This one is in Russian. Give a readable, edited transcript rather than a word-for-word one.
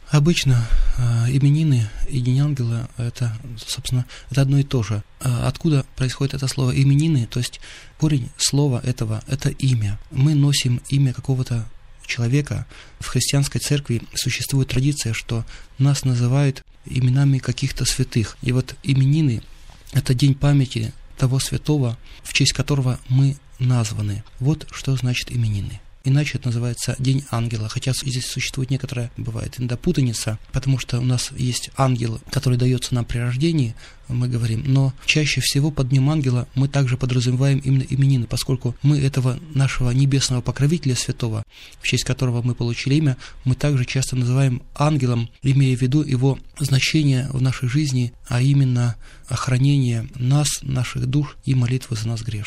Обычно именины и День ангела – это, собственно, это одно и то же. Откуда происходит это слово именины? То есть корень слова этого – это имя. Мы носим имя какого-то человека. В христианской церкви существует традиция, что нас называют именами каких-то святых. И вот именины – это день памяти того святого, в честь которого мы названы. Вот что значит именины. Иначе это называется День ангела, хотя здесь существует некоторая, бывает, иногда путаница, потому что у нас есть ангел, который дается нам при рождении, мы говорим, но чаще всего под Днем ангела мы также подразумеваем именно именины, поскольку мы этого нашего небесного покровителя святого, в честь которого мы получили имя, мы также часто называем ангелом, имея в виду его значение в нашей жизни, а именно охранение нас, наших душ и молитвы за нас грешных.